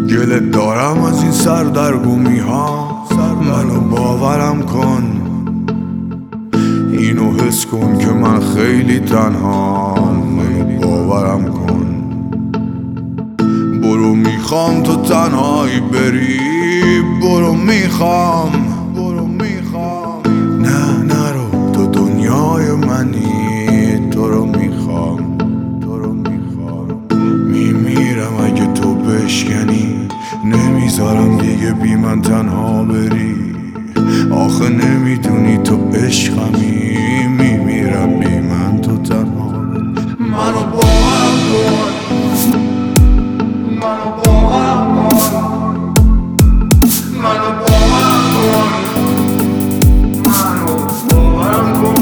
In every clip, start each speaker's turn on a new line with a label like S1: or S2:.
S1: گله دارم از این سردرگمی ها، منو باورم کن، اینو حس کن که من خیلی تنهام، منو باورم کن. برو میخوام تو تنهایی بری، برو میخوام نه نرو، تو دنیای منی، تو رو میخوام میمیرم اگه تو بشکنی، نمیذارم دیگه بی من تنها بری، آخه نمیدونی تو عشقمی، میمیرم بی من تو تنها بری. منو باورم کن، منو باورم کن، منو باورم کن، منو باورم کن.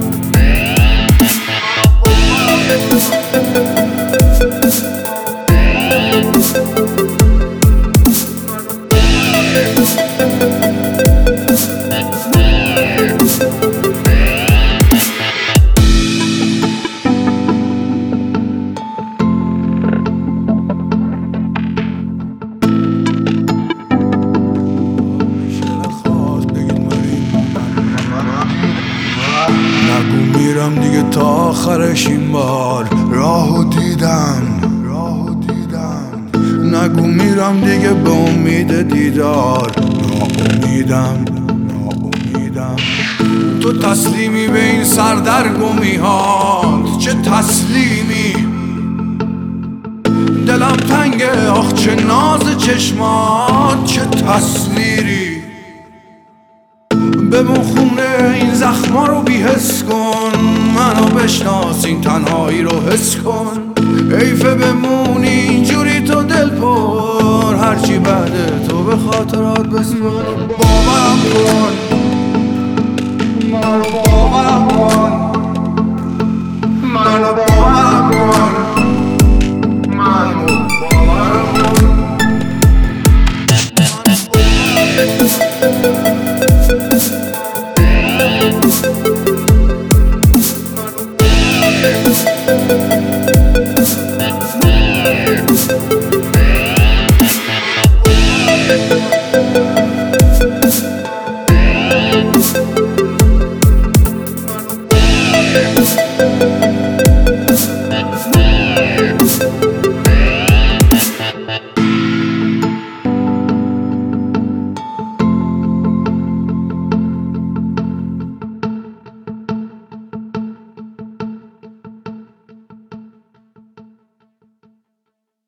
S1: نگو میرم دیگه تا آخرش این بار، راهو دیدم نگو میرم دیگه به امید دیدار، ناامیدم تو تسلیمی به این سردرگمی هات، چه تسلیمی، دلم تنگه آخ چه ناز چشمات، چه تصویری، بمون خونه این زخما رو بی‌حس کن، منو بشناس این تنهایی رو حس کن، حیفه بمونی اینجوری تو دل پر، هرچی بعد تو به خاطرات بسپر.